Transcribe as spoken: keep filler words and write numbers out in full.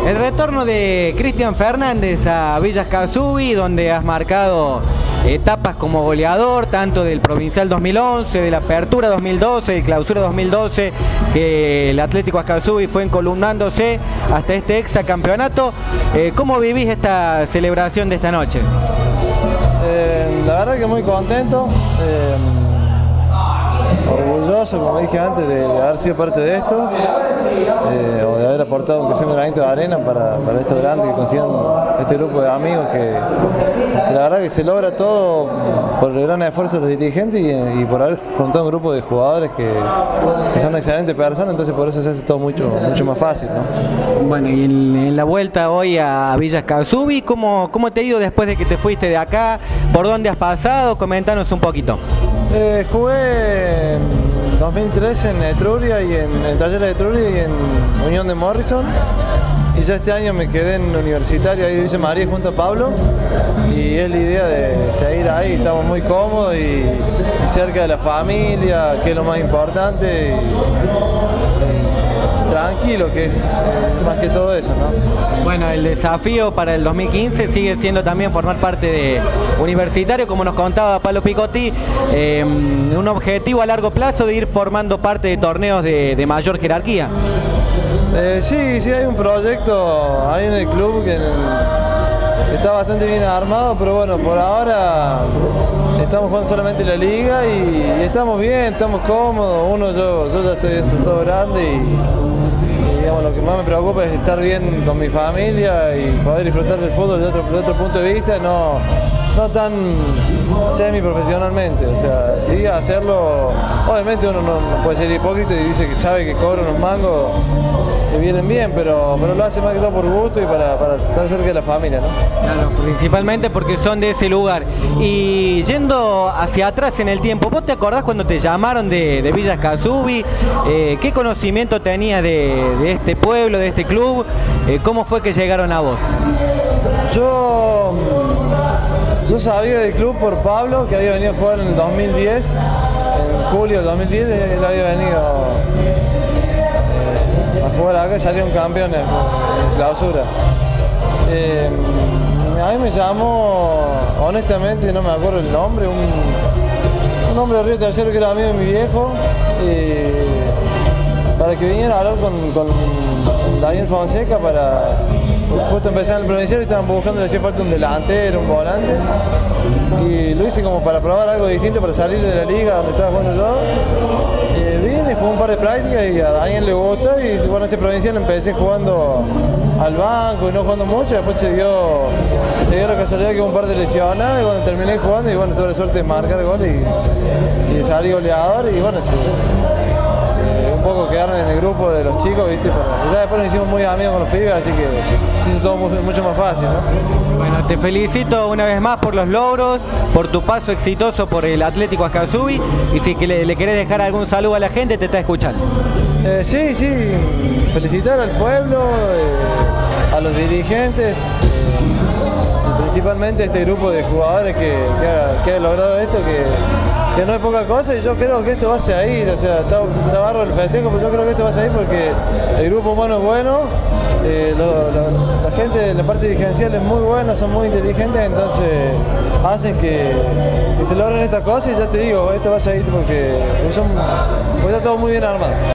El retorno de Cristian Fernández a Villa Escazú, donde has marcado etapas como goleador, tanto del Provincial dos mil once, de la Apertura dos mil doce, de Clausura dos mil doce, que el Atlético Escazú fue encolumnándose hasta este hexacampeonato. Eh, ¿Cómo vivís esta celebración de esta noche? Eh, la verdad que muy contento, eh, orgulloso, como dije antes, de, de haber sido parte de esto, eh, o de haber aportado aunque sea un granito de arena para, para estos grandes que consigan este grupo de amigos que, que la verdad que se logra todo por el gran esfuerzo de los dirigentes y, y por haber juntado un grupo de jugadores que, que son excelentes personas, entonces por eso se hace todo mucho, mucho más fácil, ¿no? Bueno, y en, en la vuelta hoy a Villa Escazú, ¿cómo, ¿cómo te ha ido después de que te fuiste de acá? ¿Por dónde has pasado? Comentanos un poquito. Eh, jugué en dos mil trece en Etruria y en, en Talleres de Etruria y en Unión de Morrison, y ya este año me quedé en Universitaria ahí dice María junto a Pablo, y es la idea de seguir ahí. Estamos muy cómodos y, y cerca de la familia, que es lo más importante, y, y tranquilo, que es eh, más que todo eso, ¿no? Bueno, el desafío para el dos mil quince sigue siendo también formar parte de Universitario, como nos contaba Pablo Picotti, eh, un objetivo a largo plazo de ir formando parte de torneos de, de mayor jerarquía. Eh, sí, sí, hay un proyecto ahí en el club que está bastante bien armado, pero bueno, por ahora estamos jugando solamente la liga y, y estamos bien, estamos cómodos. Uno, yo, yo ya estoy todo grande y, y digamos, lo que más me preocupa es estar bien con mi familia y poder disfrutar del fútbol de otro, de otro punto de vista, no, no tan semi-profesionalmente. O sea, sí hacerlo, obviamente uno no, no puede ser hipócrita y dice que sabe que cobra unos mangos que vienen bien, pero, pero lo hace más que todo por gusto y para, para estar cerca de la familia, ¿no? Claro, principalmente porque son de ese lugar. Y yendo hacia atrás en el tiempo, ¿vos te acordás cuando te llamaron de, de Villa Escazú? Eh, ¿Qué conocimiento tenías de, de este pueblo, de este club? Eh, ¿Cómo fue que llegaron a vos? Yo, yo sabía del club por Pablo, que había venido a jugar en el dos mil diez, en julio del dos mil diez, él había venido a jugar acá y salieron campeones en Clausura. Eh, a mí me llamó, honestamente no me acuerdo el nombre, un, un hombre de Río Tercero que era amigo de mi viejo, eh, para que viniera a hablar con, con Daniel Fonseca para justo empezar en el provincial y estaban buscando, le hacía falta un delantero, un volante, y lo hice como para probar algo distinto, para salir de la liga donde estaba jugando yo. Eh, vine, jugué un par de prácticas y a Daniel le gustó, y bueno, ese provincial empecé jugando al banco y no jugando mucho, después se dio, se dio la casualidad que hubo un par de lesionadas y cuando terminé jugando, y bueno, tuve la suerte de marcar gol y, y de salir goleador, y bueno, sí, eh, un poco quedaron en el grupo de los chicos, ¿viste? Pero ya después nos hicimos muy amigos con los pibes, así que se hizo todo mucho, mucho más fácil, ¿no? Bueno, te felicito una vez más por los logros, por tu paso exitoso por el Atlético Escazú, y si le, le querés dejar algún saludo a la gente, te está escuchando. Eh, sí, sí, felicitar al pueblo, eh, a los dirigentes, eh, principalmente a este grupo de jugadores que, que, ha, que ha logrado esto, que, que no es poca cosa, y yo creo que esto va a seguir. O sea, está, está barro el festejo, pero yo creo que esto va a seguir porque el grupo humano es bueno, eh, lo, lo, la gente, la parte dirigencial es muy buena, son muy inteligentes, entonces hacen que, que se logren estas cosas, y ya te digo, esto va a seguir porque, son, porque está todo muy bien armado.